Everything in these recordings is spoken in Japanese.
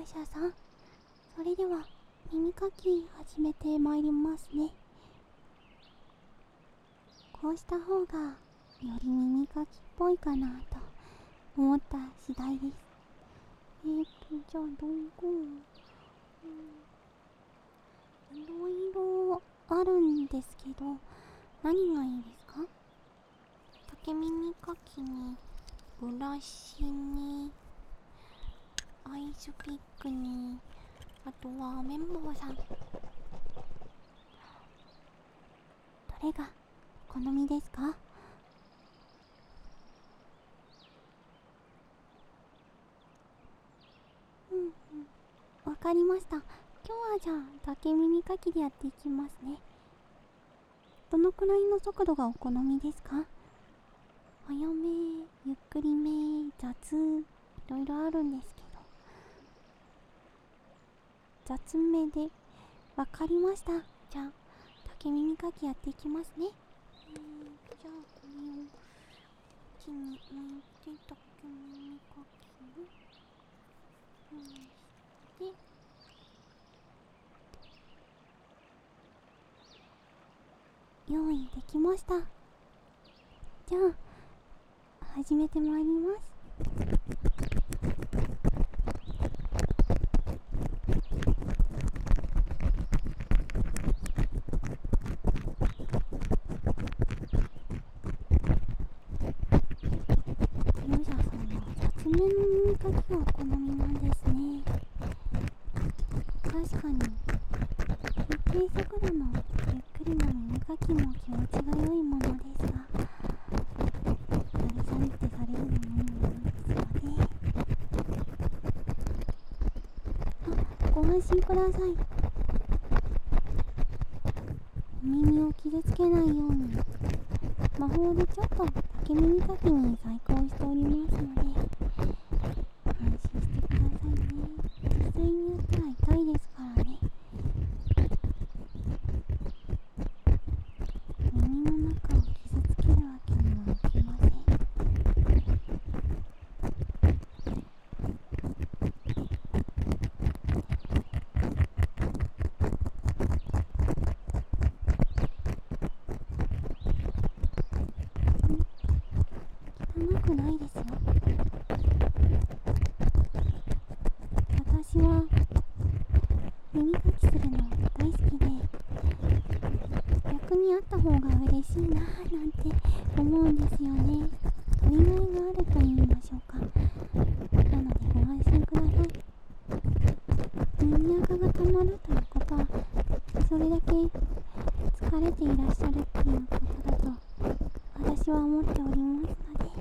勇者さん、それでは耳かき始めてまいりますね。こうした方がより耳かきっぽいかなと思った次第です。じゃあどこ、いろいろあるんですけど、何がいいですか？竹耳かきにブラシにアイスピックに、あとは綿棒さん、どれがお好みですか？うんうん、わかりました。今日はじゃあ竹耳かきでやっていきますね。どのくらいの速度がお好みですか？早め、ゆっくりめ、雑、いろいろあるんですけど、雑めで。わかりました。じゃあ竹耳かきやっていきますね。じゃあこれをこっちに置いて、竹耳かきをして用意できました。じゃあ始めてまいります。勇者さんは雑めの耳かきがお好みなんですね。確かに一定速度のゆっくりな耳かきも気持ちが良いものですが、やりさりってされるのもいいものですよね。ご安心ください。お耳を傷つけないように魔法でちょっと竹耳かきに細工をしておりますので、安心してくださいね。実際にやったら痛いですからね。耳の中を傷つけるわけにはいきません。汚くないですよ。私は耳かきするの大好きで、逆にあった方が嬉しいなぁなんて思うんですよね。取りがいがあると言いましょうか。なのでご安心ください。耳垢がたまるということは、それだけ疲れていらっしゃるっていうことだと私は思っておりますので。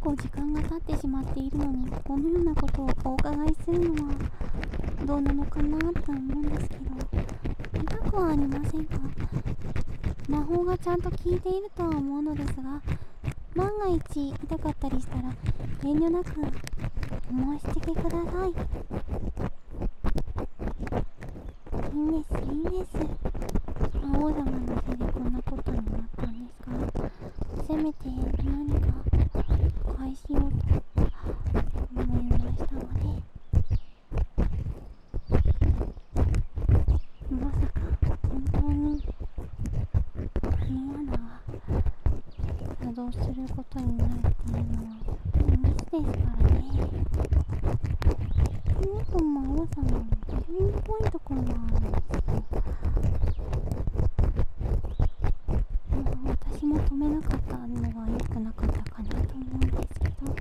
構時間が経ってしまっているのに、このようなことをお伺いするのはどうなのかなと思うんですけど、痛くはありませんか？魔法がちゃんと効いているとは思うのですが、万が一痛かったりしたら遠慮なくお申し付けください。いいんです、いいんです。魔王様のせいでこんなことになったんですから、せめて何か返しようと思いましたので。まさか本当にこの罠が作動することになるっていうのはミスですからね。よく魔王様の自分っぽいところがあるんですよ。私も止めなかったのが良くなかったかなと思うんですけど、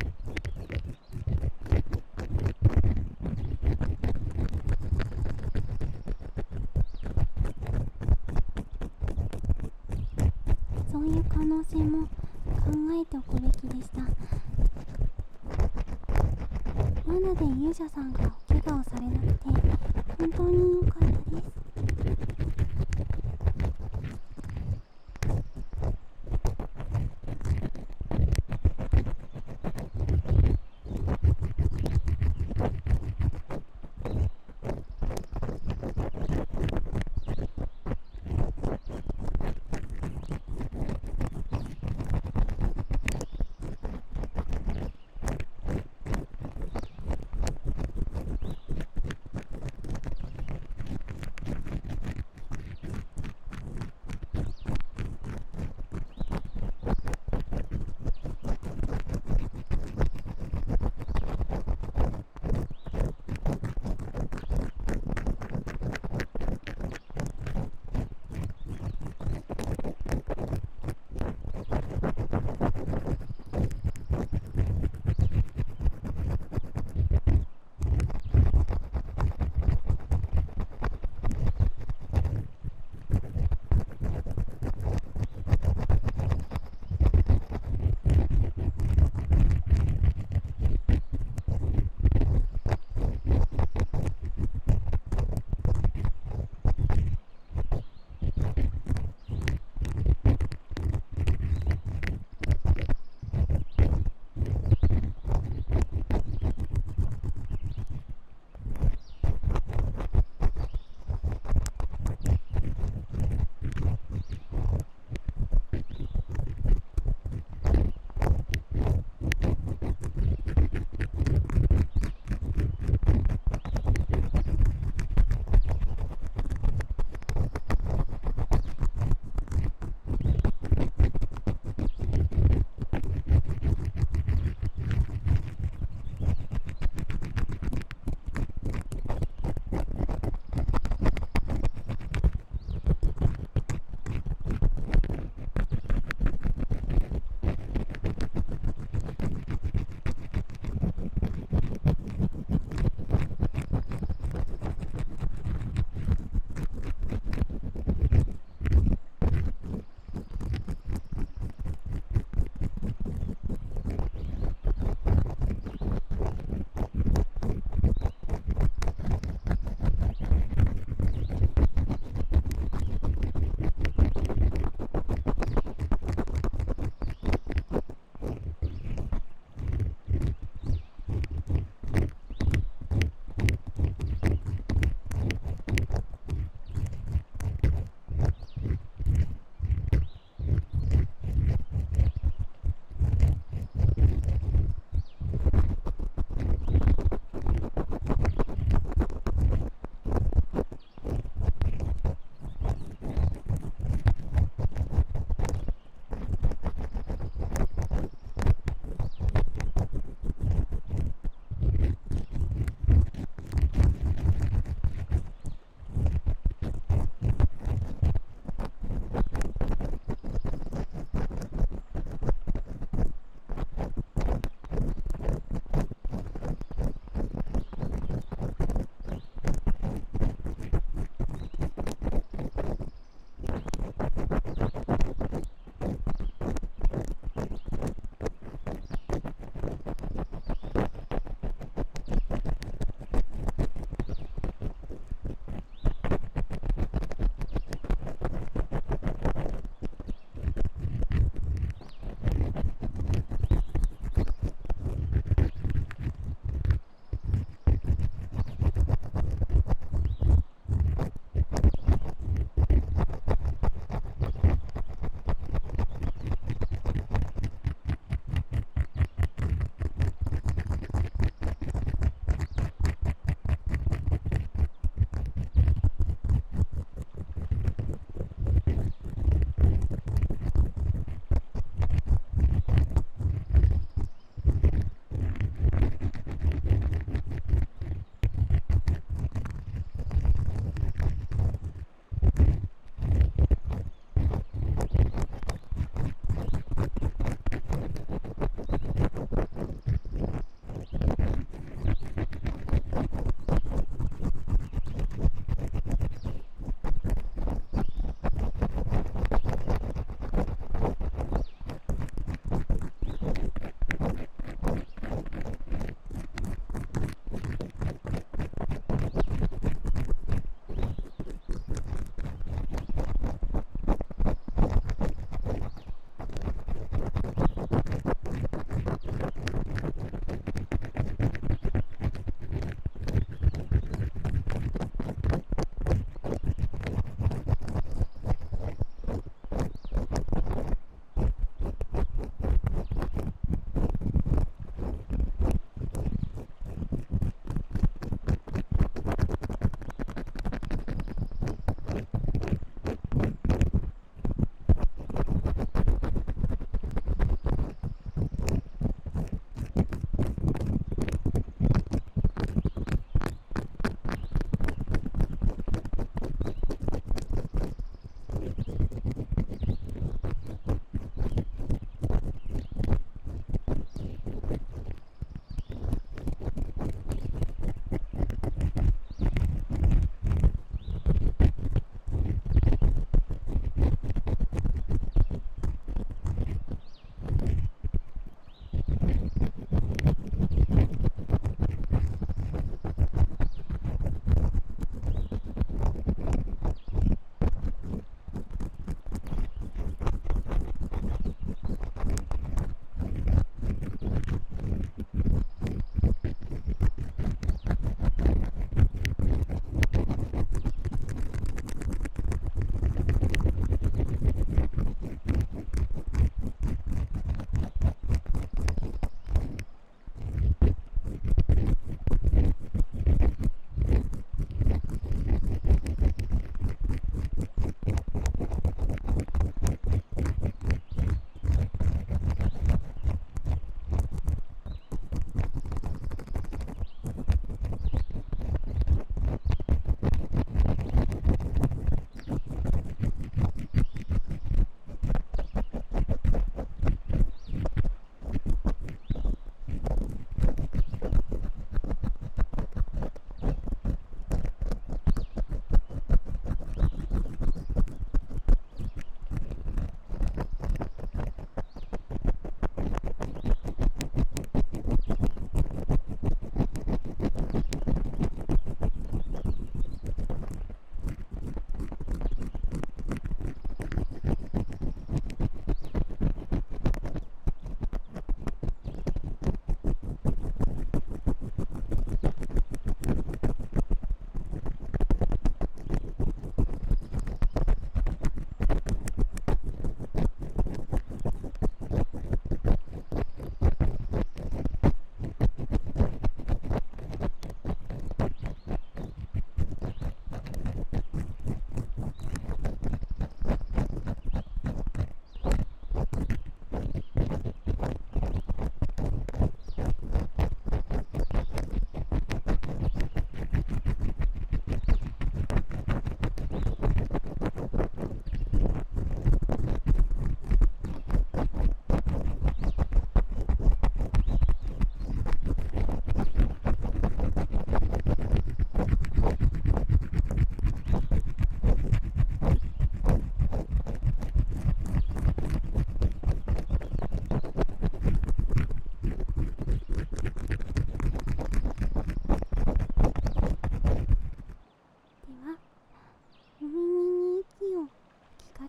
そういう可能性も考えておくべきでした。罠で勇者さんがお怪我をされなくて本当に良かったです。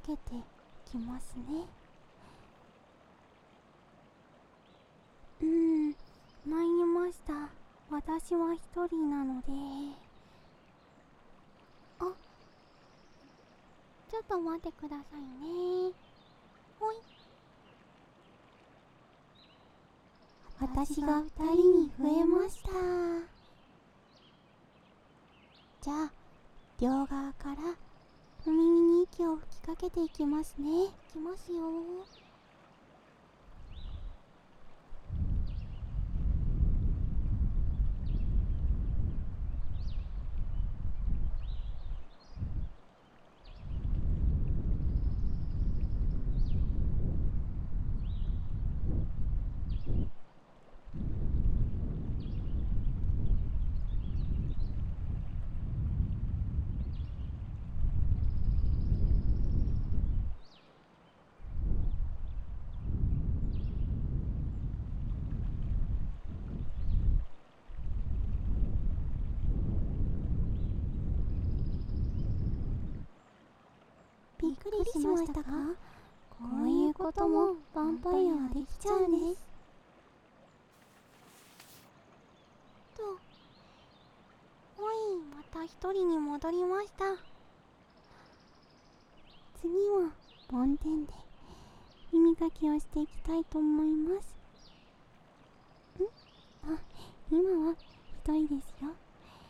けてきますね。参りました。私は一人なので。あ、ちょっと待ってくださいね。ほい。私が二人に増えました。じゃあ、両側からお耳に息を吹きかけていきますね。いきますよ。びっくりしましたか？こういうこともヴァンパイアはできちゃうんです。おい、また一人に戻りました。次は梵天で耳かきをしていきたいと思います。あ、今は一人ですよ。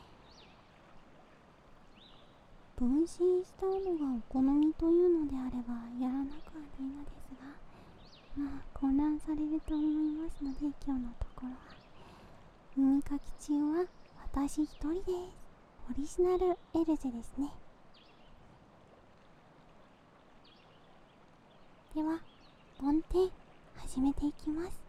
分身したのがお好みというのであればやらなくはないのですが、まあ混乱されると思いますので、今日のところは耳かき中は私一人です。オリジナルエルゼですね。では梵天始めていきます。